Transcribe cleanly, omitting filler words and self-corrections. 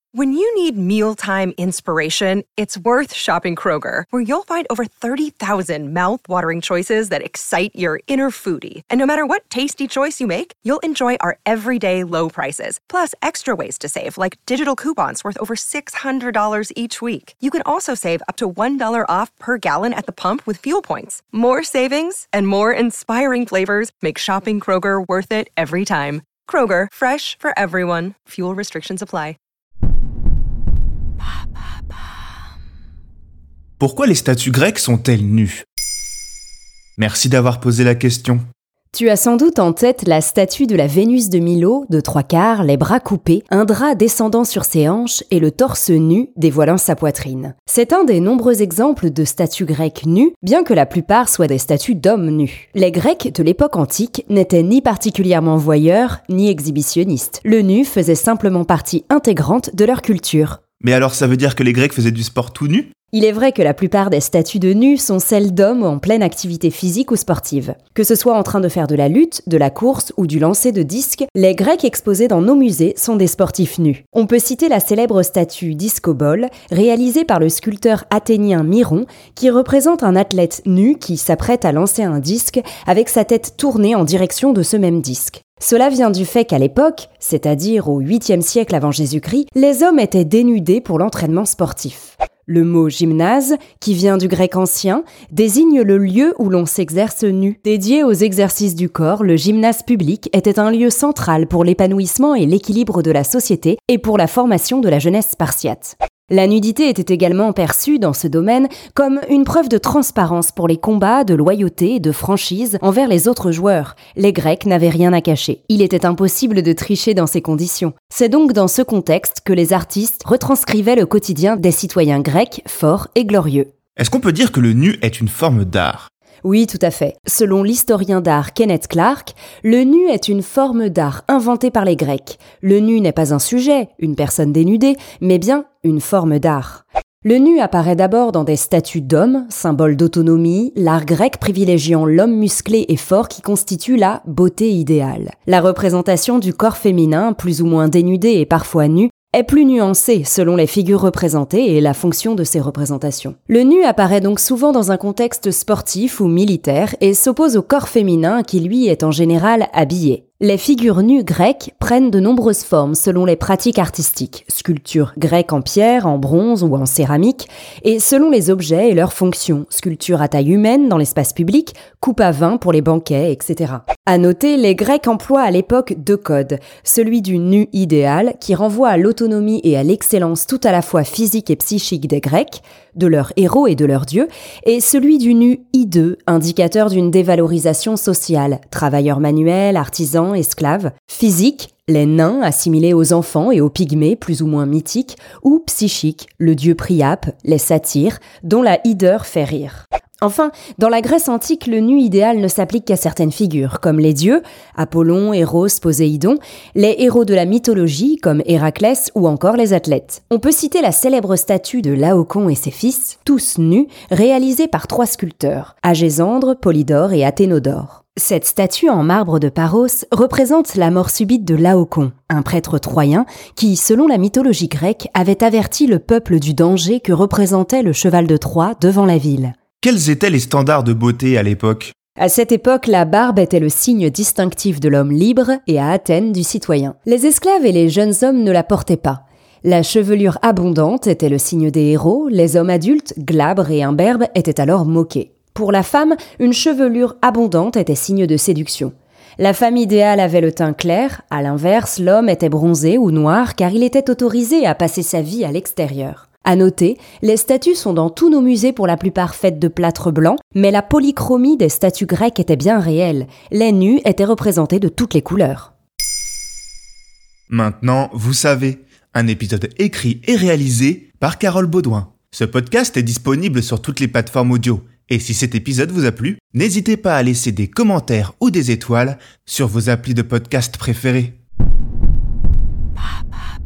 When you need mealtime inspiration, it's worth shopping Kroger, where you'll find over 30,000 mouth-watering choices that excite your inner foodie. And no matter what tasty choice you make, you'll enjoy our everyday low prices, plus extra ways to save, like digital coupons worth over $600 each week. You can also save up to $1 off per gallon at the pump with fuel points. More savings and more inspiring flavors make shopping Kroger worth it every time. Kroger, fresh for everyone. Fuel restrictions apply. Pourquoi les statues grecques sont-elles nues ? Merci d'avoir posé la question. Tu as sans doute en tête la statue de la Vénus de Milo, de 3/4, les bras coupés, un drap descendant sur ses hanches et le torse nu dévoilant sa poitrine. C'est un des nombreux exemples de statues grecques nues, bien que la plupart soient des statues d'hommes nus. Les Grecs de l'époque antique n'étaient ni particulièrement voyeurs, ni exhibitionnistes. Le nu faisait simplement partie intégrante de leur culture. Mais alors ça veut dire que les Grecs faisaient du sport tout nu ? Il est vrai que la plupart des statues de nus sont celles d'hommes en pleine activité physique ou sportive. Que ce soit en train de faire de la lutte, de la course ou du lancer de disques, les Grecs exposés dans nos musées sont des sportifs nus. On peut citer la célèbre statue Discobole, réalisée par le sculpteur athénien Myron, qui représente un athlète nu qui s'apprête à lancer un disque avec sa tête tournée en direction de ce même disque. Cela vient du fait qu'à l'époque, c'est-à-dire au 8e siècle avant Jésus-Christ, les hommes étaient dénudés pour l'entraînement sportif. Le mot gymnase, qui vient du grec ancien, désigne le lieu où l'on s'exerce nu. Dédié aux exercices du corps, le gymnase public était un lieu central pour l'épanouissement et l'équilibre de la société et pour la formation de la jeunesse spartiate. La nudité était également perçue dans ce domaine comme une preuve de transparence pour les combats, de loyauté et de franchise envers les autres joueurs. Les Grecs n'avaient rien à cacher. Il était impossible de tricher dans ces conditions. C'est donc dans ce contexte que les artistes retranscrivaient le quotidien des citoyens grecs forts et glorieux. Est-ce qu'on peut dire que le nu est une forme d'art ? Oui, tout à fait. Selon l'historien d'art Kenneth Clark, le nu est une forme d'art inventée par les Grecs. Le nu n'est pas un sujet, une personne dénudée, mais bien une forme d'art. Le nu apparaît d'abord dans des statues d'hommes, symbole d'autonomie, l'art grec privilégiant l'homme musclé et fort qui constitue la beauté idéale. La représentation du corps féminin, plus ou moins dénudé et parfois nu, est plus nuancée selon les figures représentées et la fonction de ces représentations. Le nu apparaît donc souvent dans un contexte sportif ou militaire et s'oppose au corps féminin qui lui est en général habillé. Les figures nues grecques prennent de nombreuses formes selon les pratiques artistiques, sculpture grecque en pierre, en bronze ou en céramique, et selon les objets et leurs fonctions, sculpture à taille humaine dans l'espace public, coupe à vin pour les banquets, etc. À noter, les Grecs emploient à l'époque deux codes, celui du nu idéal qui renvoie à l'autonomie et à l'excellence tout à la fois physique et psychique des Grecs, de leurs héros et de leurs dieux, et celui du nu hideux, indicateur d'une dévalorisation sociale, travailleurs manuels, artisans, esclaves, physique, les nains assimilés aux enfants et aux pygmées plus ou moins mythiques, ou psychique, le dieu Priape, les satyres, dont la hideur fait rire. Enfin, dans la Grèce antique, le nu idéal ne s'applique qu'à certaines figures, comme les dieux, Apollon, Eros, Poséidon, les héros de la mythologie, comme Héraclès, ou encore les athlètes. On peut citer la célèbre statue de Laocoon et ses fils, tous nus, réalisée par 3 sculpteurs, Agésandre, Polydore et Athénodore. Cette statue en marbre de Paros représente la mort subite de Laocoon, un prêtre troyen qui, selon la mythologie grecque, avait averti le peuple du danger que représentait le cheval de Troie devant la ville. Quels étaient les standards de beauté à l'époque ? À cette époque, la barbe était le signe distinctif de l'homme libre et à Athènes du citoyen. Les esclaves et les jeunes hommes ne la portaient pas. La chevelure abondante était le signe des héros, les hommes adultes, glabres et imberbes, étaient alors moqués. Pour la femme, une chevelure abondante était signe de séduction. La femme idéale avait le teint clair, à l'inverse, l'homme était bronzé ou noir car il était autorisé à passer sa vie à l'extérieur. À noter, les statues sont dans tous nos musées pour la plupart faites de plâtre blanc, mais la polychromie des statues grecques était bien réelle. Les nus étaient représentés de toutes les couleurs. Maintenant, vous savez, un épisode écrit et réalisé par Carole Baudouin. Ce podcast est disponible sur toutes les plateformes audio. Et si cet épisode vous a plu, n'hésitez pas à laisser des commentaires ou des étoiles sur vos applis de podcast préférés.